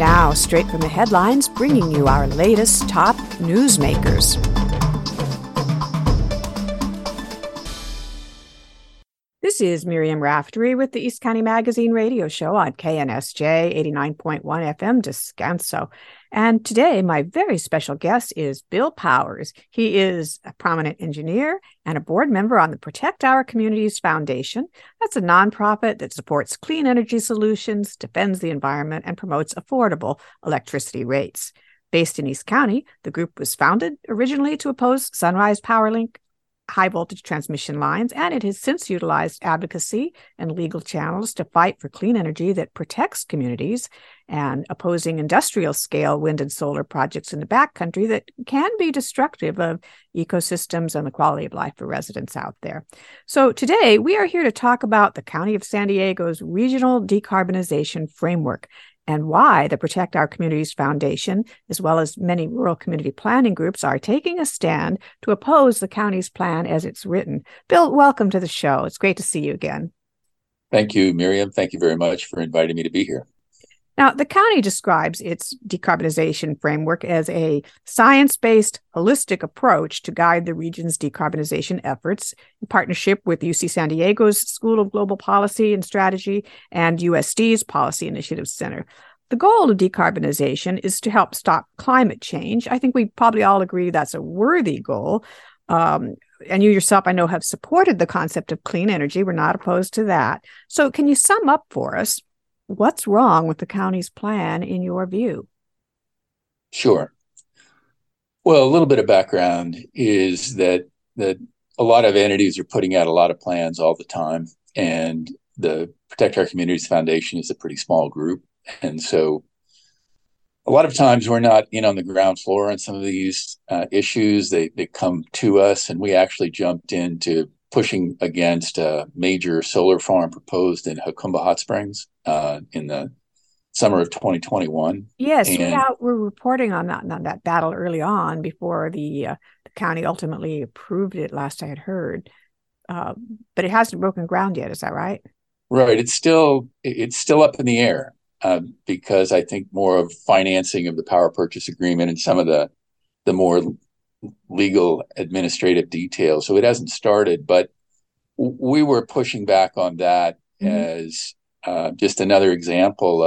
now, straight from the headlines, bringing you our latest top newsmakers. This is Miriam Raftery with the East County Magazine radio show on KNSJ 89.1 FM Descanso. And today, my very special guest is Bill Powers. He is a prominent engineer and a board member on the Protect Our Communities Foundation. That's a nonprofit that supports clean energy solutions, defends the environment, and promotes affordable electricity rates. Based in East County, the group was founded originally to oppose Sunrise PowerLink high-voltage transmission lines, and it has since utilized advocacy and legal channels to fight for clean energy that protects communities and opposing industrial-scale wind and solar projects in the backcountry that can be destructive of ecosystems and the quality of life for residents out there. So today, we are here to talk about the County of San Diego's Regional Decarbonization Framework and why the Protect Our Communities Foundation, as well as many rural community planning groups, are taking a stand to oppose the county's plan as it's written. Bill, welcome to the show. It's great to see you again. Thank you, Miriam. Thank you very much for inviting me to be here. Now, the county describes its decarbonization framework as a science-based, holistic approach to guide the region's decarbonization efforts in partnership with UC San Diego's School of Global Policy and Strategy and USD's Policy Initiatives Center. The goal of decarbonization is to help stop climate change. I think we probably all agree that's a worthy goal. And you yourself, I know, have supported the concept of clean energy. We're not opposed to that. So can you sum up for us what's wrong with the county's plan in your view? Sure. Well, a little bit of background is that a lot of entities are putting out a lot of plans all the time, and the Protect Our Communities Foundation is a pretty small group. And so a lot of times we're not in on the ground floor on some of these issues. They come to us, and we actually jumped into pushing against a major solar farm proposed in Jacumba Hot Springs in the summer of 2021. Yes, we were reporting on that battle early on before the county ultimately approved it, last I had heard. But it hasn't broken ground yet, is that right? Right. It's still up in the air because I think more of financing of the power purchase agreement and some of the more legal administrative details. So it hasn't started, but we were pushing back on that as just another example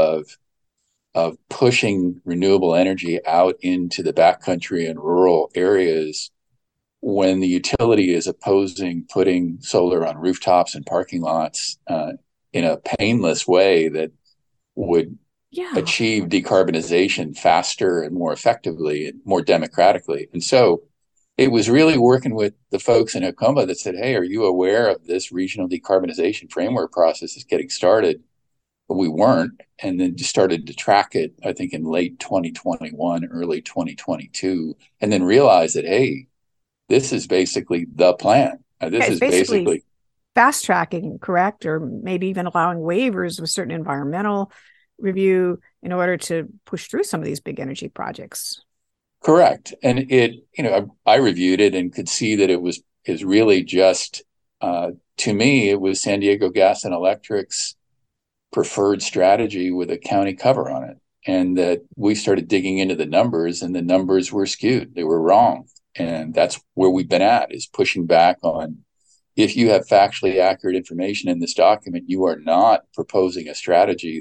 of pushing renewable energy out into the backcountry and rural areas when the utility is opposing putting solar on rooftops and parking lots in a painless way that would achieve decarbonization faster and more effectively and more democratically. And so it was really working with the folks in Jacumba that said, hey, are you aware of this regional decarbonization framework process is getting started? But we weren't, and then just started to track it, I think, in late 2021, early 2022, and then realized that, hey, this is basically the plan. This is basically fast tracking, correct? Or maybe even allowing waivers with certain environmental review in order to push through some of these big energy projects. Correct. And I reviewed it and could see that is really just, to me, it was San Diego Gas and Electric's preferred strategy with a county cover on it. And that we started digging into the numbers, and the numbers were skewed. They were wrong. And that's where we've been at, is pushing back on, if you have factually accurate information in this document, you are not proposing a strategy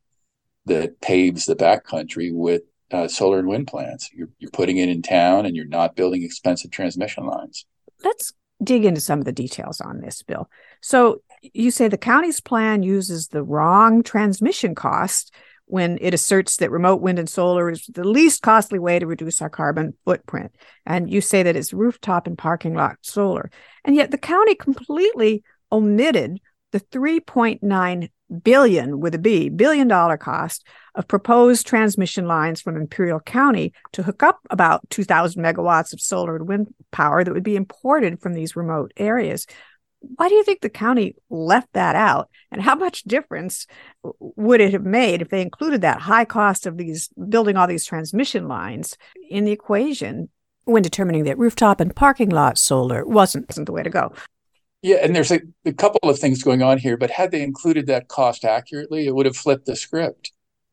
that paves the backcountry with solar and wind plants. You're putting it in town, and you're not building expensive transmission lines. Let's dig into some of the details on this, Bill. So you say the county's plan uses the wrong transmission cost when it asserts that remote wind and solar is the least costly way to reduce our carbon footprint. And you say that it's rooftop and parking lot solar. And yet the county completely omitted the $3.9 billion with a B, $billion cost of proposed transmission lines from Imperial County to hook up about 2,000 megawatts of solar and wind power that would be imported from these remote areas. Why do you think the county left that out? And how much difference would it have made if they included that high cost of building all these transmission lines in the equation when determining that rooftop and parking lot solar wasn't the way to go? Yeah, and there's a couple of things going on here, but had they included that cost accurately, it would have flipped the script. The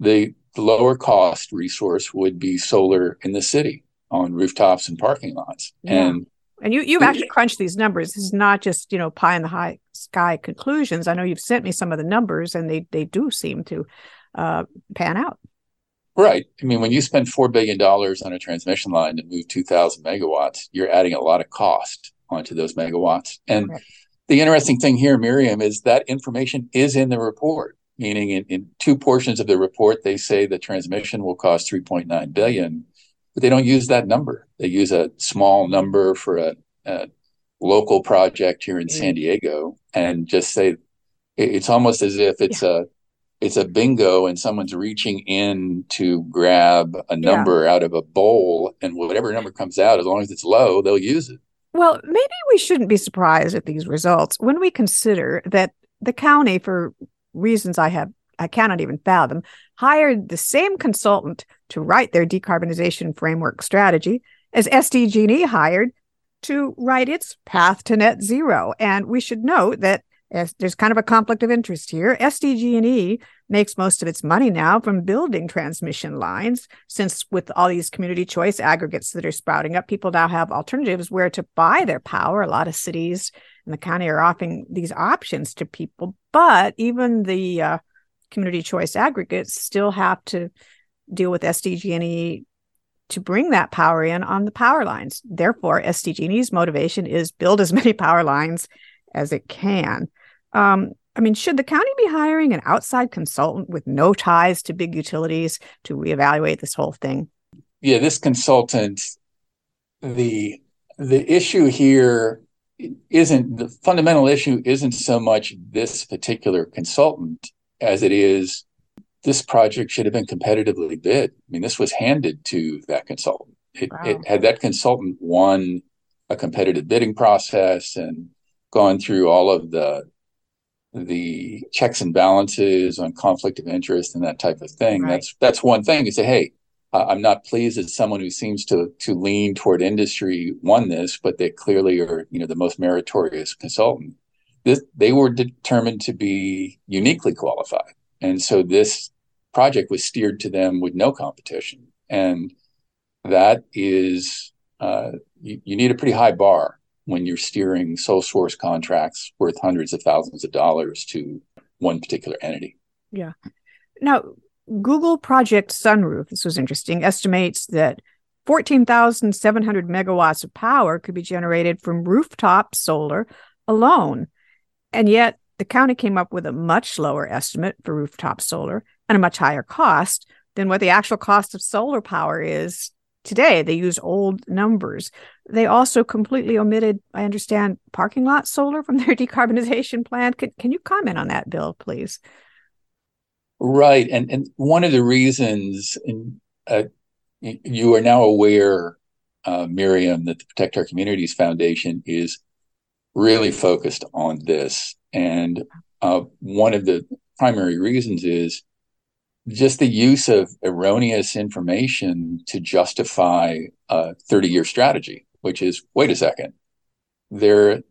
the lower cost resource would be solar in the city on rooftops and parking lots. Yeah. And you've actually crunched these numbers. This is not just, pie in the high sky conclusions. I know you've sent me some of the numbers, and they do seem to pan out. Right. I mean, when you spend $4 billion on a transmission line to move 2,000 megawatts, you're adding a lot of cost onto those megawatts. And Correct. The interesting thing here, Miriam, is that information is in the report, meaning in two portions of the report, they say the transmission will cost 3.9 billion, but they don't use that number. They use a small number for a local project here in San Diego and just say it's almost as if it's a bingo and someone's reaching in to grab a number out of a bowl, and whatever number comes out, as long as it's low, they'll use it. Well, maybe we shouldn't be surprised at these results when we consider that the county, for reasons I cannot even fathom, hired the same consultant to write their decarbonization framework strategy as SDG&E hired to write its path to net zero. And we should note that there's kind of a conflict of interest here. SDG&E makes most of its money now from building transmission lines, since with all these community choice aggregates that are sprouting up, people now have alternatives where to buy their power. A lot of cities in the county are offering these options to people, but even the community choice aggregates still have to deal with SDG&E to bring that power in on the power lines. Therefore, SDG&E's motivation is build as many power lines as it can. Should the county be hiring an outside consultant with no ties to big utilities to reevaluate this whole thing? Yeah, this consultant, the issue here the fundamental issue isn't so much this particular consultant as it is this project should have been competitively bid. I mean, this was handed to that consultant. Had that consultant won a competitive bidding process and gone through all of the checks and balances on conflict of interest and that type of thing. Right. That's one thing. You say, hey, I'm not pleased that someone who seems to lean toward industry won this, but they clearly are, the most meritorious consultant. They were determined to be uniquely qualified. And so this project was steered to them with no competition. And that is, you need a pretty high bar when you're steering sole source contracts worth hundreds of thousands of dollars to one particular entity. Yeah. Now, Google Project Sunroof, this was interesting, estimates that 14,700 megawatts of power could be generated from rooftop solar alone. And yet the county came up with a much lower estimate for rooftop solar and a much higher cost than what the actual cost of solar power is today. They use old numbers. They also completely omitted, I understand, parking lot solar from their decarbonization plan. Can you comment on that, Bill, please? Right. And one of the reasons you are now aware, Miriam, that the Protect Our Communities Foundation is really focused on this. And one of the primary reasons is just the use of erroneous information to justify a 30-year strategy, which is, wait a second, the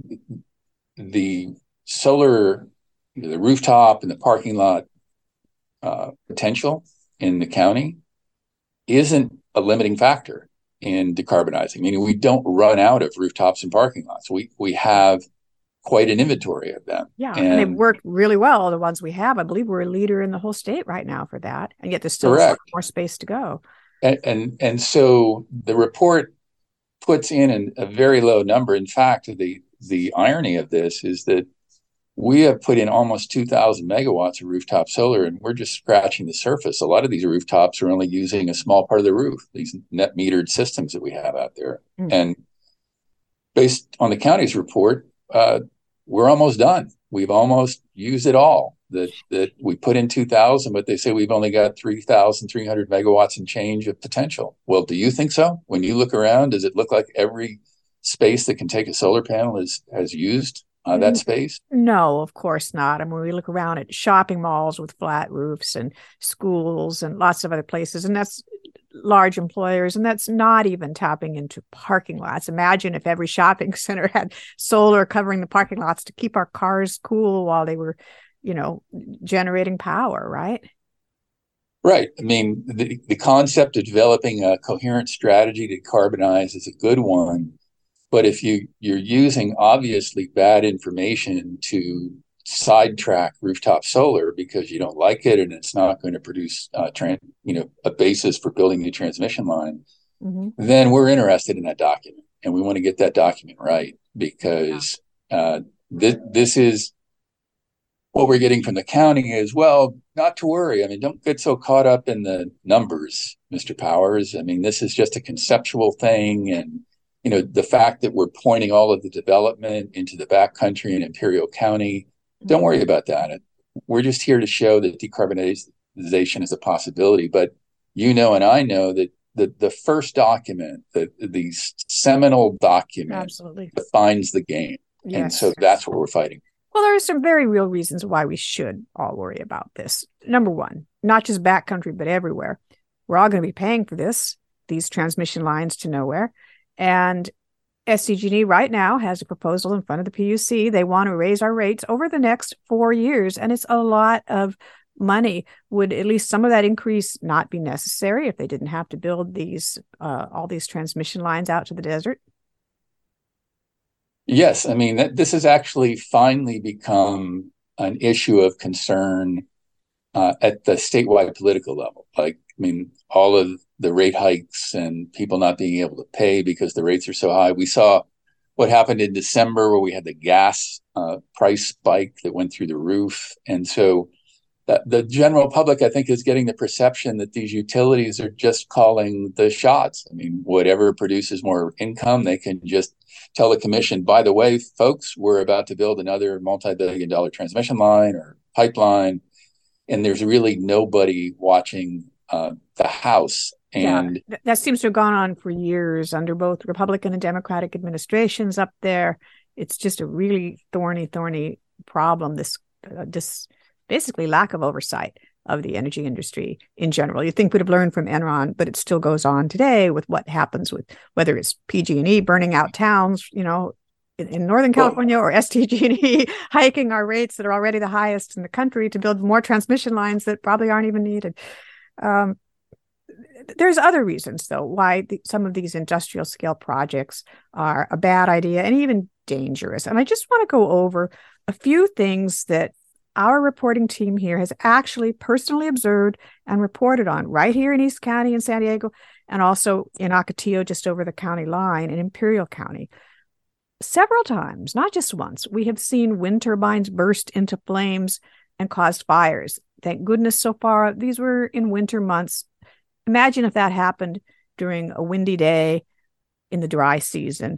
solar, the rooftop and the parking lot potential in the county isn't a limiting factor in decarbonizing. Meaning we don't run out of rooftops and parking lots. We have quite an inventory of them. Yeah, and they've worked really well, the ones we have. I believe we're a leader in the whole state right now for that. And yet there's still more space to go. And so the report puts in a very low number. In fact, the irony of this is that we have put in almost 2,000 megawatts of rooftop solar, and we're just scratching the surface. A lot of these rooftops are only using a small part of the roof, these net metered systems that we have out there. Mm-hmm. And based on the county's report, we're almost done. We've almost used it all. That we put in 2,000, but they say we've only got 3,300 megawatts and change of potential. Well, do you think so? When you look around, does it look like every space that can take a solar panel has used that space? No, of course not. I mean, we look around at shopping malls with flat roofs and schools and lots of other places, and that's large employers, and that's not even tapping into parking lots. Imagine if every shopping center had solar covering the parking lots to keep our cars cool while they were, generating power, right? Right. I mean, the concept of developing a coherent strategy to decarbonize is a good one. But if you're using obviously bad information to sidetrack rooftop solar because you don't like it and it's not going to produce a basis for building a transmission line, then we're interested in that document and we want to get that document right because this is what we're getting from the county is, well, not to worry. I mean, don't get so caught up in the numbers, Mr. Powers. I mean, this is just a conceptual thing. And, the fact that we're pointing all of the development into the backcountry in Imperial County, don't worry about that. We're just here to show that decarbonization is a possibility. But and I know that the first document, the seminal document, absolutely defines the game. Yes. And so that's what we're fighting. Well, there are some very real reasons why we should all worry about this. Number one, not just backcountry, but everywhere. We're all going to be paying for these transmission lines to nowhere. And SDG&E right now has a proposal in front of the PUC. They want to raise our rates over the next 4 years, and it's a lot of money. Would at least some of that increase not be necessary if they didn't have to build all these transmission lines out to the desert? Yes, I mean, this has actually finally become an issue of concern at the statewide political level. Like, I mean, all of the rate hikes and people not being able to pay because the rates are so high. We saw what happened in December where we had the gas price spike that went through the roof. And so the general public, I think, is getting the perception that these utilities are just calling the shots. I mean, whatever produces more income, they can just tell the commission, by the way, folks, we're about to build another multi-billion-dollar transmission line or pipeline. And there's really nobody watching the House. And that seems to have gone on for years under both Republican and Democratic administrations up there. It's just a really thorny problem, this basically lack of oversight of the energy industry in general. You'd think we'd have learned from Enron, but it still goes on today with what happens with whether it's PG&E burning out towns, in Northern California, or SDG&E hiking our rates that are already the highest in the country to build more transmission lines that probably aren't even needed. There's other reasons, though, why some of these industrial scale projects are a bad idea and even dangerous. And I just want to go over a few things that our reporting team here has actually personally observed and reported on right here in East County in San Diego, and also in Ocotillo, just over the county line in Imperial County. Several times, not just once, we have seen wind turbines burst into flames and caused fires. Thank goodness so far, these were in winter months. Imagine if that happened during a windy day in the dry season.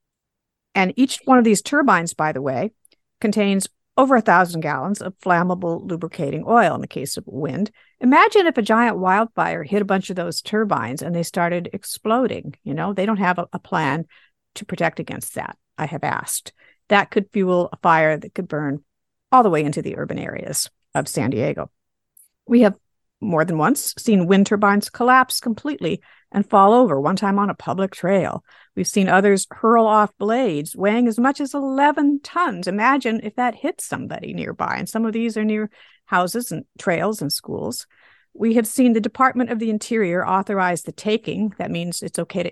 And each one of these turbines, by the way, contains over 1,000 gallons of flammable lubricating oil in the case of wind. Imagine if a giant wildfire hit a bunch of those turbines and they started exploding. They don't have a plan to protect against that, I have asked. That could fuel a fire that could burn all the way into the urban areas of San Diego. We have more than once seen wind turbines collapse completely and fall over, one time on a public trail. We've seen others hurl off blades weighing as much as 11 tons. Imagine if that hit somebody nearby. And some of these are near houses and trails and schools. We have seen the Department of the Interior authorize the taking. That means it's okay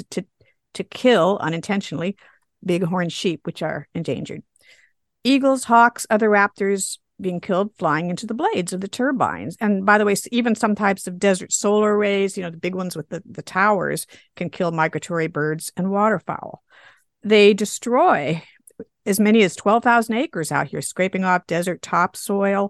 to kill unintentionally bighorn sheep, which are endangered. Eagles, hawks, other raptors being killed flying into the blades of the turbines. And by the way, even some types of desert solar arrays, the big ones with the towers, can kill migratory birds and waterfowl. They destroy as many as 12,000 acres out here, scraping off desert topsoil,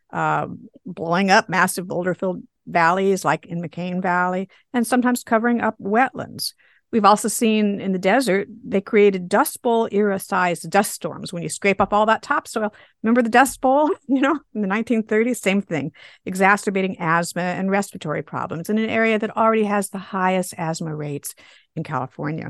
blowing up massive boulder-filled valleys like in McCain Valley, and sometimes covering up wetlands. We've also seen in the desert, they created Dust Bowl era-sized dust storms when you scrape up all that topsoil. Remember the Dust Bowl, in the 1930s? Same thing, exacerbating asthma and respiratory problems in an area that already has the highest asthma rates in California.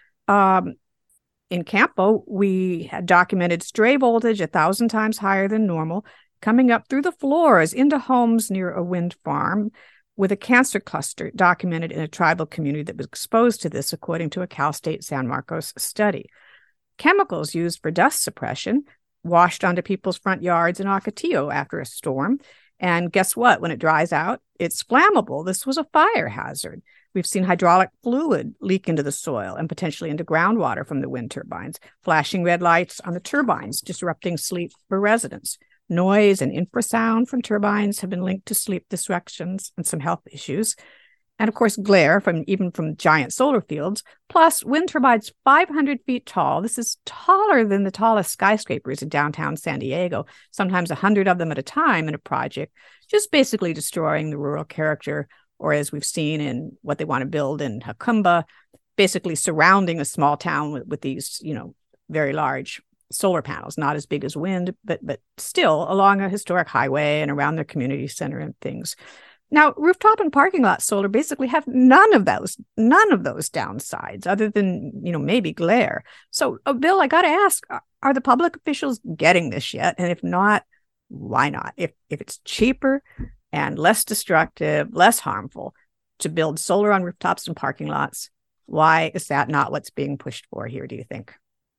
In Campo, we had documented stray voltage 1,000 times higher than normal, coming up through the floors into homes near a wind farm, with a cancer cluster documented in a tribal community that was exposed to this, according to a Cal State San Marcos study. Chemicals used for dust suppression washed onto people's front yards in Ocotillo after a storm, And guess what? When it dries out, it's flammable. This was a fire hazard. We've seen hydraulic fluid leak into the soil and potentially into groundwater from the wind turbines, flashing red lights on the turbines, disrupting sleep for residents. Noise and infrasound from turbines have been linked to sleep disruptions and some health issues. And of course, glare even from giant solar fields, plus wind turbines 500 feet tall. This is taller than the tallest skyscrapers in downtown San Diego, sometimes 100 of them at a time in a project, just basically destroying the rural character, or as we've seen in what they want to build in Jacumba, basically surrounding a small town with these, very large solar panels, not as big as wind, but still along a historic highway and around their community center and things. Now, rooftop and parking lot solar basically have none of those downsides, other than, maybe glare. So, Bill, I got to ask, are the public officials getting this yet? And if not, why not? If it's cheaper and less destructive, less harmful to build solar on rooftops and parking lots, why is that not what's being pushed for here, do you think?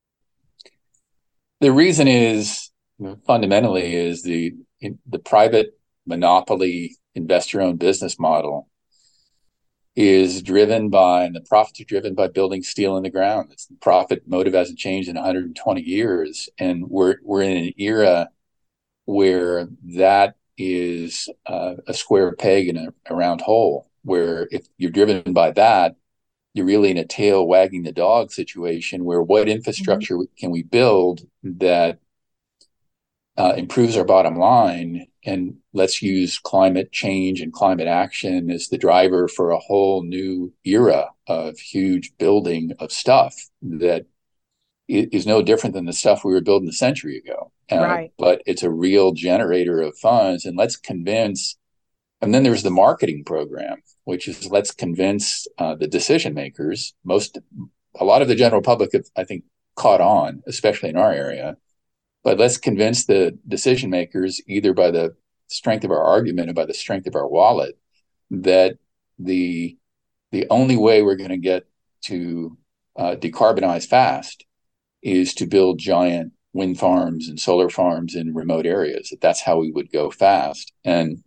The reason is fundamentally is the private monopoly investor-owned business model is driven by, and the profits are driven by building steel in the ground. The profit motive hasn't changed in 120 years, and we're in an era where that is a square peg in a round hole. Where if you're driven by that, you're really in a tail wagging the dog situation. Where what infrastructure can we build that improves our bottom line, and let's use climate change and climate action as the driver for a whole new era of huge building of stuff that is no different than the stuff we were building a century ago. Right. But it's a real generator of funds, and let's convince. And then there's the marketing program, which is let's convince the decision makers. A lot of the general public have, I think, caught on, especially in our area. But let's convince the decision makers, either by the strength of our argument or by the strength of our wallet, that the only way we're going to get to decarbonize fast is to build giant wind farms and solar farms in remote areas. That's how we would go fast, and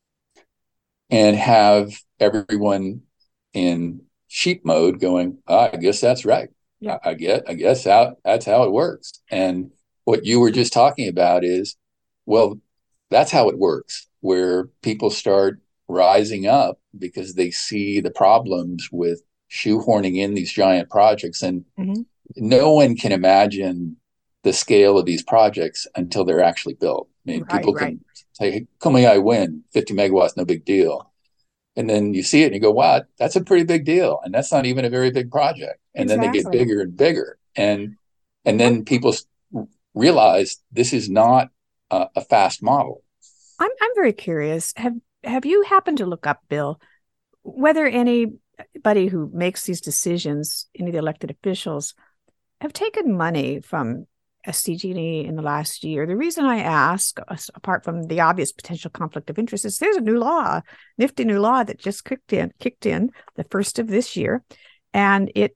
have everyone in sheep mode going, I guess that's right. Yeah. I guess that's how it works. And what you were just talking about is, well, that's how it works, where people start rising up because they see the problems with shoehorning in these giant projects. And no one can imagine the scale of these projects until they're actually built. I mean, people can say, hey, Kumeyaay wind, 50 megawatts, no big deal. And then you see it and you go, wow, that's a pretty big deal. And that's not even a very big project. And then they get bigger and bigger. And then people realize this is not a fast model. I'm very curious. Have you happened to look up, Bill, whether anybody who makes these decisions, any of the elected officials, have taken money from SDG&E in the last year? The reason I ask, apart from the obvious potential conflict of interest, is there's a new law, nifty new law that just kicked in the first of this year, and it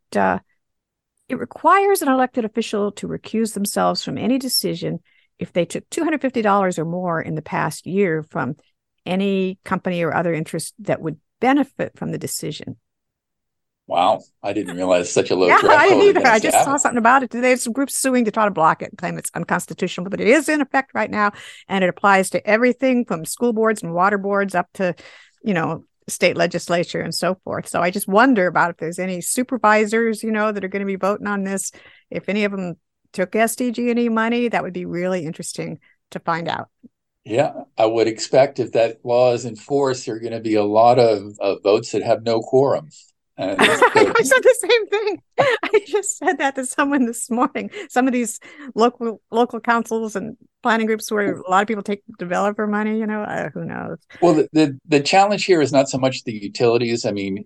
requires an elected official to recuse themselves from any decision if they took $250 or more in the past year from any company or other interest that would benefit from the decision. Wow, I didn't realize such a low threshold. I didn't either. I just saw something about it today. There's some groups suing to try to block it and claim it's unconstitutional, but it is in effect right now, and it applies to everything from school boards and water boards up to, state legislature and so forth. So I just wonder about if there's any supervisors, that are going to be voting on this. If any of them took SDG&E money, that would be really interesting to find out. Yeah, I would expect if that law is enforced, there are going to be a lot of votes that have no quorum. I said the same thing. I just said that to someone this morning. Some of these local councils and planning groups where a lot of people take developer money, who knows? Well, the challenge here is not so much the utilities. I mean,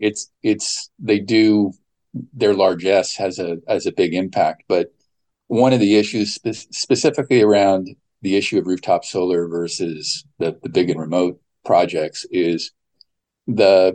their largesse has a big impact, but one of the issues specifically around the issue of rooftop solar versus the big and remote projects is the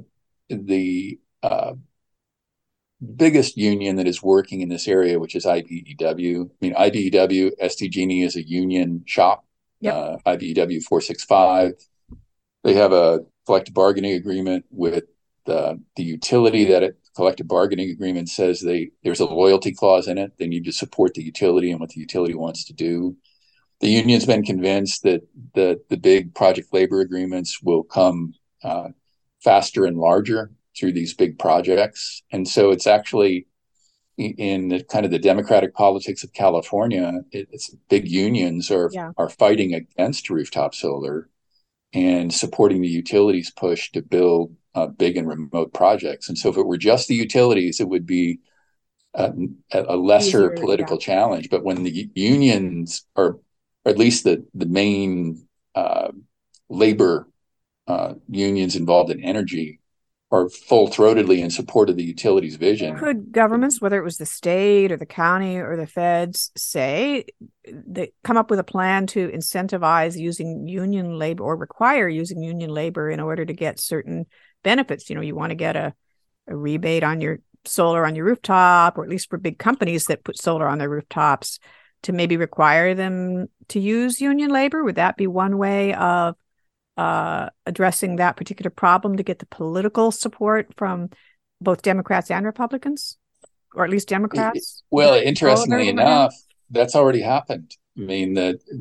biggest union that is working in this area, which is IBEW. I mean, IBEW, SDG&E is a union shop. Yep. IBEW 465 They have a collective bargaining agreement with the utility. That collective bargaining agreement says there's a loyalty clause in it. They need to support the utility and what the utility wants to do. The union's been convinced that the big project labor agreements will come faster and larger through these big projects. And so it's actually in the kind of the democratic politics of California, it's big unions are fighting against rooftop solar and supporting the utilities push to build big and remote projects. And so if it were just the utilities, it would be a lesser political challenge. But when the unions are, or at least the main labor unions involved in energy, are full-throatedly in support of the utilities vision. Could governments, whether it was the state or the county or the feds, say they come up with a plan to incentivize using union labor or require using union labor in order to get certain benefits? You know, you want to get a rebate on your solar on your rooftop, or at least for big companies that put solar on their rooftops, to maybe require them to use union labor. Would that be one way of addressing that particular problem, to get the political support from both Democrats and Republicans, or at least Democrats? Well, interestingly enough, that's already happened. I mean,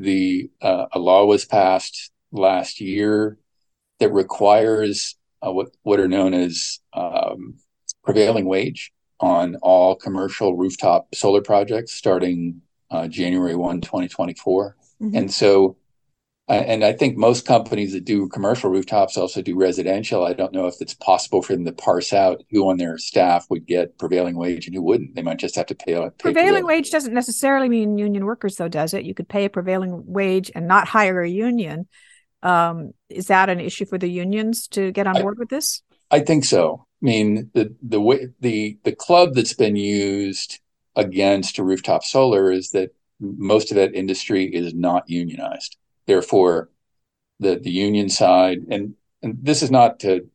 a law was passed last year that requires what are known as prevailing wage on all commercial rooftop solar projects starting January 1, 2024. Mm-hmm. And so and I think most companies that do commercial rooftops also do residential. I don't know if it's possible for them to parse out who on their staff would get prevailing wage and who wouldn't. They might just have to pay prevailing wage doesn't necessarily mean union workers, though, does it? You could pay a prevailing wage and not hire a union. Is that an issue for the unions to get on board with this? I think so. I mean, the club that's been used against rooftop solar is that most of that industry is not unionized. Therefore, the union side, and this is not to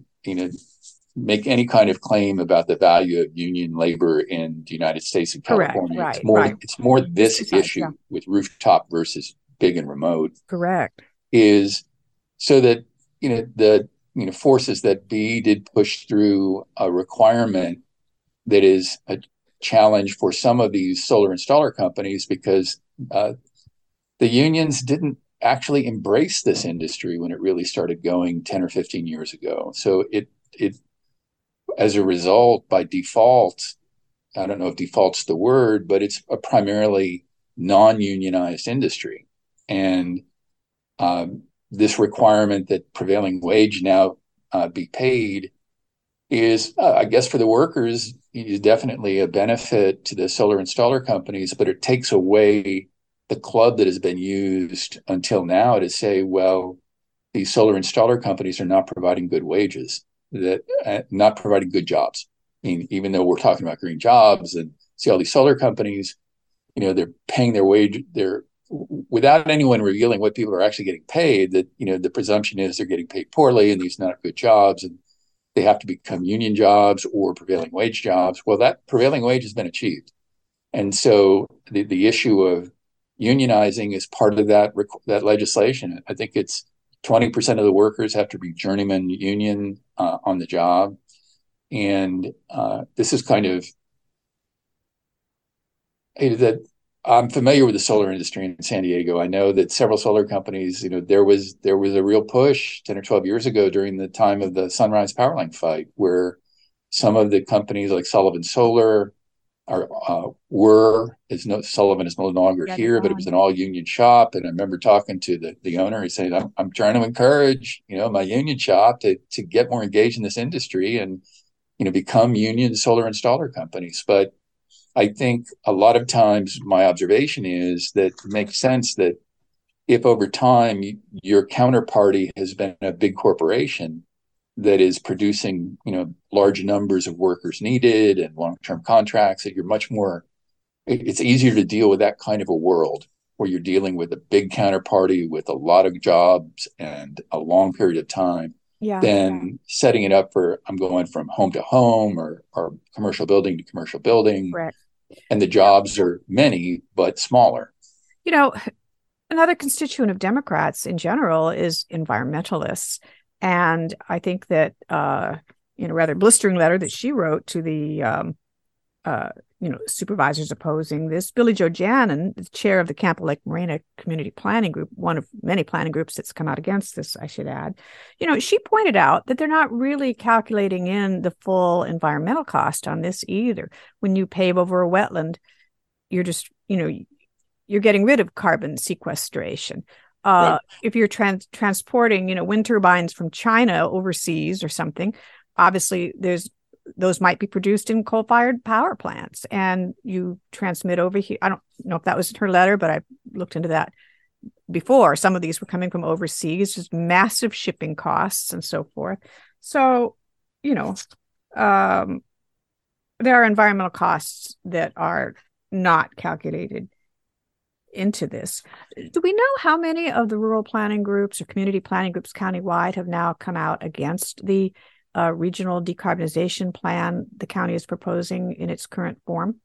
make any kind of claim about the value of union labor in the United States and California. Correct. It's more this issue with rooftop versus big and remote. Correct. Is so that the forces that be did push through a requirement that is a challenge for some of these solar installer companies, because the unions didn't actually embrace this industry when it really started going 10 or 15 years ago. So it as a result, by default, I don't know if default's the word, but it's a primarily non-unionized industry. And this requirement that prevailing wage now be paid is, I guess, for the workers, is definitely a benefit to the solar installer companies, but it takes away the club that has been used until now to say, well, these solar installer companies are not providing good wages, that not providing good jobs. I mean, even though we're talking about green jobs and see all these solar companies, they're paying their wage, they're without anyone revealing what people are actually getting paid, that, the presumption is they're getting paid poorly and these are not good jobs and they have to become union jobs or prevailing wage jobs. Well, that prevailing wage has been achieved. And so the issue of unionizing is part of that legislation. I think it's 20% of the workers have to be journeyman union on the job. And this is kind of that I'm familiar with the solar industry in San Diego. I know that several solar companies, there was a real push 10 or 12 years ago during the time of the Sunrise Powerline fight, where some of the companies like Sullivan Solar Sullivan is no longer here, but it was an all union shop. And I remember talking to the owner. He said, I'm trying to encourage, my union shop to get more engaged in this industry and, become union solar installer companies. But I think a lot of times my observation is that it makes sense that if over time your counterparty has been a big corporation that is producing, large numbers of workers needed and long-term contracts, that you're much more, it's easier to deal with that kind of a world where you're dealing with a big counterparty with a lot of jobs and a long period of time than setting it up for, I'm going from home to home or commercial building to commercial building. Correct. And the jobs are many, but smaller. Another constituent of Democrats in general is environmentalists. And I think that in a rather blistering letter that she wrote to the supervisors opposing this, Billie Jo Janin, the chair of the Campo Lake Morena Community Planning Group, one of many planning groups that's come out against this, I should add, she pointed out that they're not really calculating in the full environmental cost on this either. When you pave over a wetland, you're just, you're getting rid of carbon sequestration. Right. If you're transporting, wind turbines from China overseas or something, obviously those might be produced in coal-fired power plants, and you transmit over here. I don't know if that was in her letter, but I looked into that before. Some of these were coming from overseas, just massive shipping costs and so forth. So, there are environmental costs that are not calculated into this. Do we know how many of the rural planning groups or community planning groups countywide have now come out against the regional decarbonization plan the county is proposing in its current form?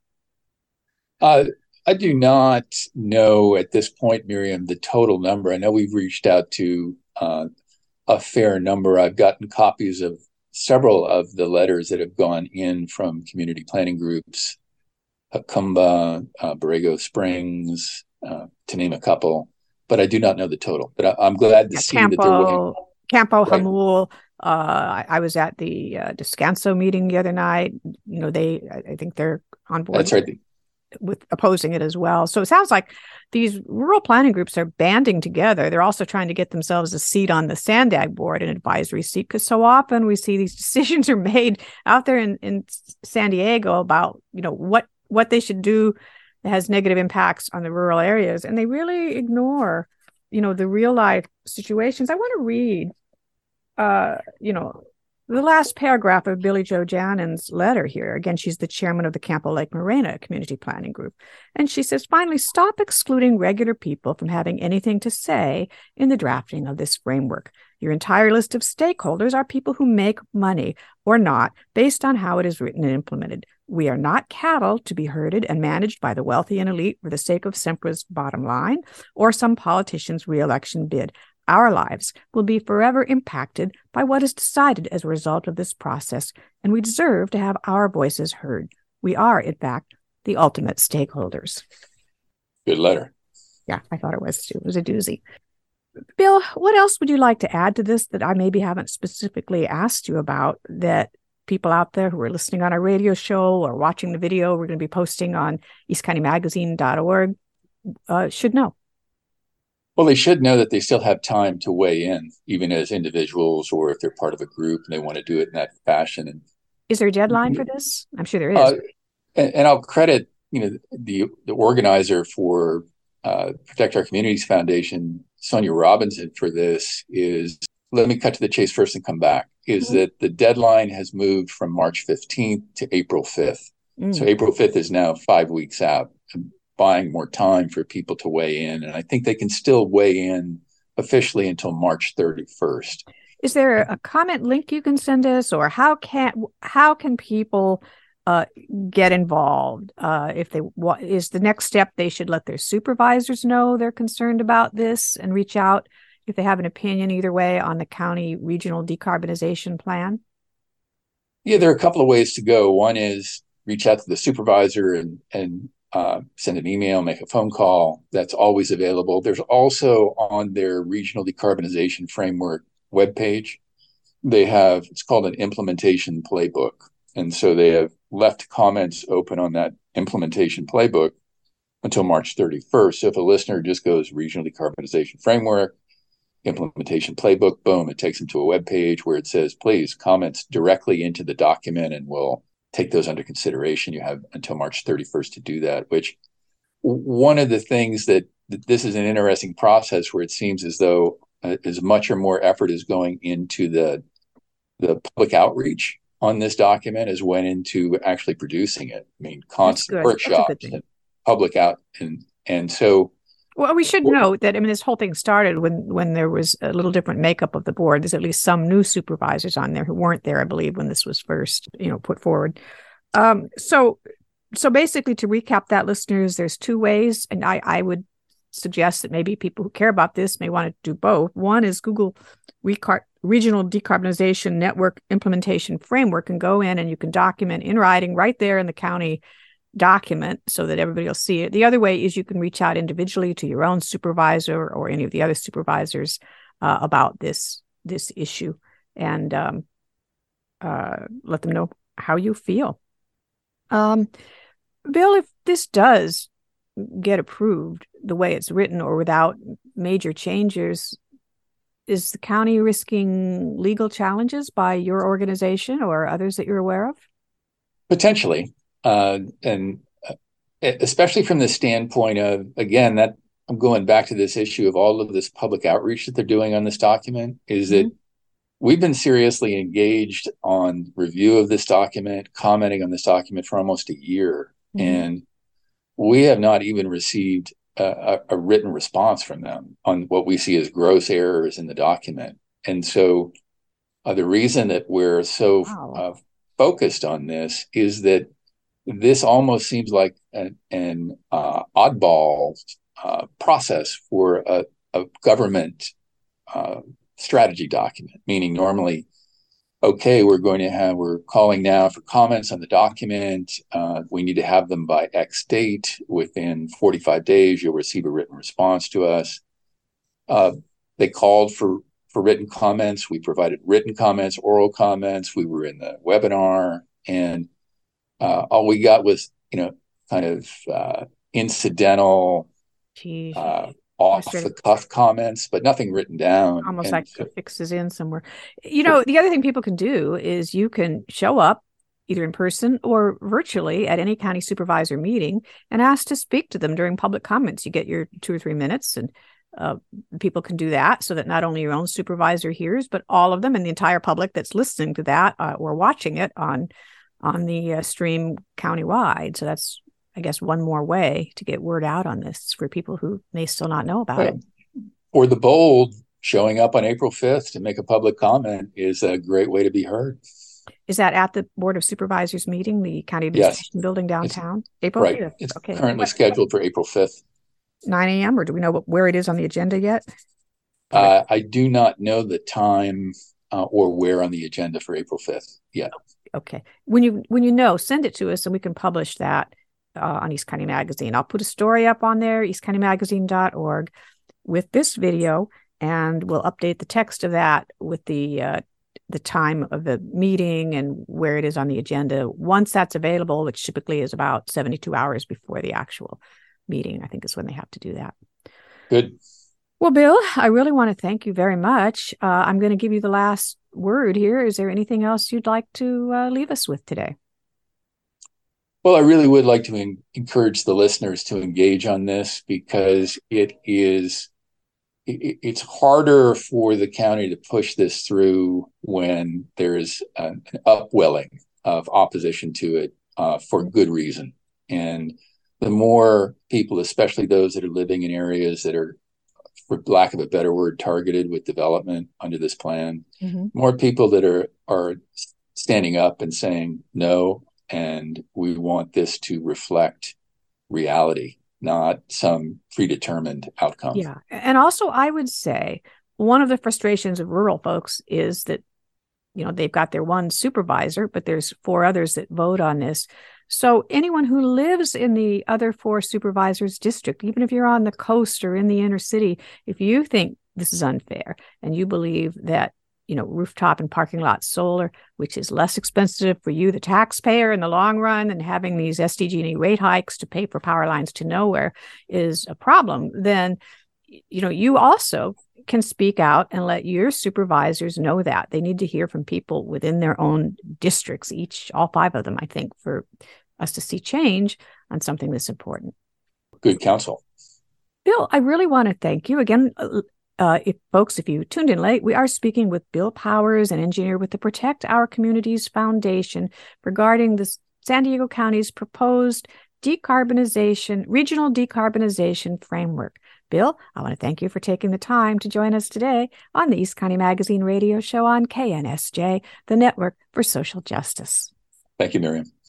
I do not know at this point, Miriam, the total number. I know we've reached out to a fair number. I've gotten copies of several of the letters that have gone in from community planning groups, Hakumba, Borrego Springs, to name a couple, but I do not know the total. But I'm glad to see that they're willing. Campo, right. Hamul. I was at the Descanso meeting the other night. I think they're on board. That's right. With opposing it as well. So it sounds like these rural planning groups are banding together. They're also trying to get themselves a seat on the SANDAG board, an advisory seat, because so often we see these decisions are made out there in San Diego about, what they should do that has negative impacts on the rural areas. And they really ignore, the real life situations. I want to read the last paragraph of Billie Jo Janin's letter here. Again, she's the chairman of the Campo Lake Morena Community Planning Group. And she says, finally, stop excluding regular people from having anything to say in the drafting of this framework. Your entire list of stakeholders are people who make money or not based on how it is written and implemented. We are not cattle to be herded and managed by the wealthy and elite for the sake of Sempra's bottom line or some politician's re-election bid. Our lives will be forever impacted by what is decided as a result of this process, and we deserve to have our voices heard. We are, in fact, the ultimate stakeholders. Good letter. Yeah, I thought it was too. It was a doozy. Bill, what else would you like to add to this that I maybe haven't specifically asked you about that people out there who are listening on our radio show or watching the video we're going to be posting on eastcountymagazine.org should know? Well, they should know that they still have time to weigh in, even as individuals or if they're part of a group and they want to do it in that fashion. And is there a deadline for this? I'm sure there is. And I'll credit, the organizer for Protect Our Communities Foundation, Sonia Robinson, for this. Is let me cut to the chase first and come back. Is that the deadline has moved from March 15th to April 5th. So April 5th is now 5 weeks out. Buying more time for people to weigh in. And I think they can still weigh in officially until March 31st. Is there a comment link you can send us, or how can people get involved? Is the next step they should let their supervisors know they're concerned about this and reach out if they have an opinion either way on the county regional decarbonization plan? Yeah, there are a couple of ways to go. One is reach out to the supervisor and send an email, make a phone call. That's always available. There's also on their regional decarbonization framework webpage, it's called an implementation playbook. And so they have left comments open on that implementation playbook until March 31st. So if a listener just goes regional decarbonization framework, implementation playbook, boom, it takes them to a webpage where it says, please comments directly into the document and we'll take those under consideration. You have until March 31st to do that, which one of the things that this is an interesting process where it seems as though as much or more effort is going into the public outreach on this document as went into actually producing it. I mean, constant workshops and public out. And so. Well, we should note that, this whole thing started when there was a little different makeup of the board. There's at least some new supervisors on there who weren't there, I believe, when this was first, put forward. So basically, to recap that, listeners, there's two ways, and I would suggest that maybe people who care about this may want to do both. One is Google Regional Decarbonization Network Implementation Framework, and go in and you can document in writing right there in the county document so that everybody will see it. The other way is you can reach out individually to your own supervisor or any of the other supervisors about this issue, and let them know how you feel. Bill, if this does get approved the way it's written or without major changes, is the county risking legal challenges by your organization or others that you're aware of? Potentially. And especially from the standpoint of, again, that I'm going back to this issue of all of this public outreach that they're doing on this document, is that we've been seriously engaged on review of this document, commenting on this document for almost a year. And we have not even received a written response from them on what we see as gross errors in the document. And so the reason that we're so focused on this is that this almost seems like an oddball process for a government strategy document, meaning normally, okay, we're calling now for comments on the document. We need to have them by X date. Within 45 days, you'll receive a written response to us. They called for written comments. We provided written comments, oral comments. We were in the webinar, and all we got was, kind of incidental, off the cuff comments, but nothing written down. Almost like the fixes in somewhere. The other thing people can do is you can show up either in person or virtually at any county supervisor meeting and ask to speak to them during public comments. You get your 2 or 3 minutes, and people can do that so that not only your own supervisor hears, but all of them and the entire public that's listening to that or watching it on the stream countywide. So that's, I guess, one more way to get word out on this for people who may still not know about it. Or the bold, showing up on April 5th to make a public comment is a great way to be heard. Is that at the Board of Supervisors meeting, the County Administration Building downtown? April 5th? It's currently scheduled for April 5th. 9 a.m., or do we know where it is on the agenda yet? I do not know the time or where on the agenda for April 5th yet. Okay. When you know, send it to us and we can publish that on East County Magazine. I'll put a story up on there, eastcountymagazine.org, with this video, and we'll update the text of that with the time of the meeting and where it is on the agenda. Once that's available, which typically is about 72 hours before the actual meeting, I think is when they have to do that. Good. Well, Bill, I really want to thank you very much. I'm going to give you the last word here. Is there anything else you'd like to leave us with today? Well, I really would like to encourage the listeners to engage on this, because it's harder for the county to push this through when there's an upwelling of opposition to it for good reason. And the more people, especially those that are living in areas that are, for lack of a better word, targeted with development under this plan, more people that are standing up and saying no, and we want this to reflect reality, not some predetermined outcome. Yeah. And also, I would say one of the frustrations of rural folks is that, they've got their one supervisor, but there's 4 others that vote on this. So anyone who lives in the other 4 supervisors district, even if you're on the coast or in the inner city, if you think this is unfair and you believe that, rooftop and parking lot solar, which is less expensive for you, the taxpayer, in the long run, than having these SDG&E rate hikes to pay for power lines to nowhere is a problem, then, you also can speak out and let your supervisors know that. They need to hear from people within their own districts, all 5 of them, I think, for us to see change on something that's important. Good counsel. Bill, I really want to thank you again. If you tuned in late, we are speaking with Bill Powers, an engineer with the Protect Our Communities Foundation, regarding the San Diego County's proposed regional decarbonization framework. Bill, I want to thank you for taking the time to join us today on the East County Magazine radio show on KNSJ, the network for social justice. Thank you, Miriam.